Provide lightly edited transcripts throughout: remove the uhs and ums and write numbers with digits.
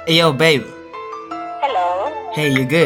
Hey yo, babe. Hello. Hey, you good?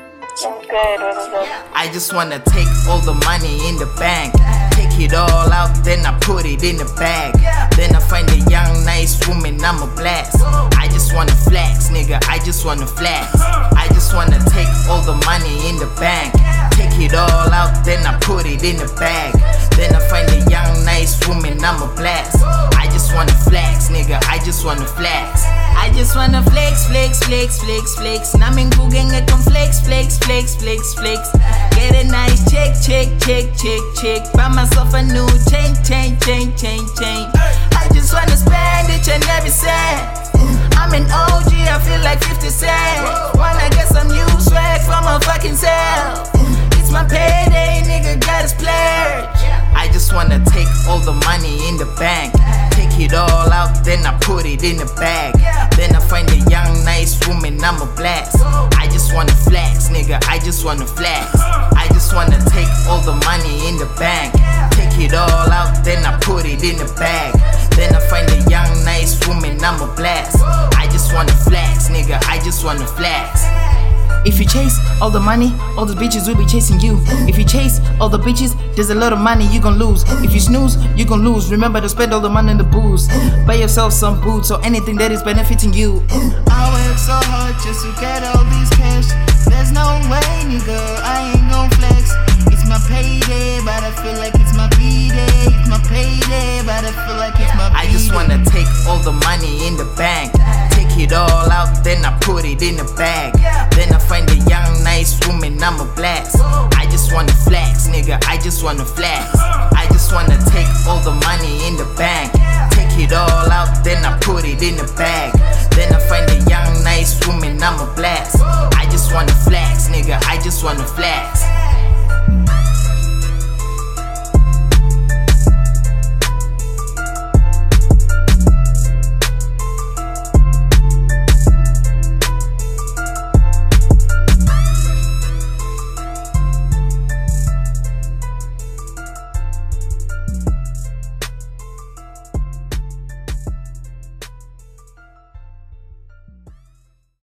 I'm good. What is it? I just wanna take all the money in the bank. Take it all out, then I put it in the bag. Then I find a young, nice woman, I'm a blast. I just wanna flex, nigga, I just wanna flex. I just wanna take all the money in the bank. Take it all out, then I put it in the bag. Then I find a young, nice woman, I'm a blast. I just wanna flex, nigga, I just wanna flex. I just wanna flex, flex, flex, flex, flex. Nami ngukenge kon flex, flex, flex, flex, flex. Get a nice check, check, check, check, check. Buy myself a new chain, chain, chain, chain, chain. I just wanna spend each and every cent. I'm an OG, I feel like 50 Cent. Wanna get some new swag for my fucking self. It's my payday, nigga, gotta splurge. I just wanna take all the money in the bank. Take it all out, then I put it in the bag. Then I find a young, nice woman, I'm a blast. I just wanna flex, nigga, I just wanna flex. I just wanna take all the money in the bank. Take it all out, then I put it in the bag. Then I find a young, nice woman, I'm a blast. I just wanna flex, nigga, I just wanna flex. If you chase all the money, all the bitches will be chasing you. If you chase all the bitches, there's a lot of money you gon' lose. If you snooze, you gon' lose. Remember to spend all the money in the booze. Buy yourself some boots or anything that is benefiting you. I work so hard just to get all this cash. There's no way, nigga, I ain't gon' flex. It's my payday, but I feel like it's my B-day. It's my payday, but I feel like it's my B-day. I just wanna take all the money in the bank. Take it all out, then I put it in the bag. Then I find a young, nice woman, I'm a blast. I just wanna flex, nigga, I just wanna flex. I just wanna take all the money in the bank. Take it all out, then I put it in the bag. Then I find a young, nice woman, I'm a blast. I just wanna flex, nigga, I just wanna flex.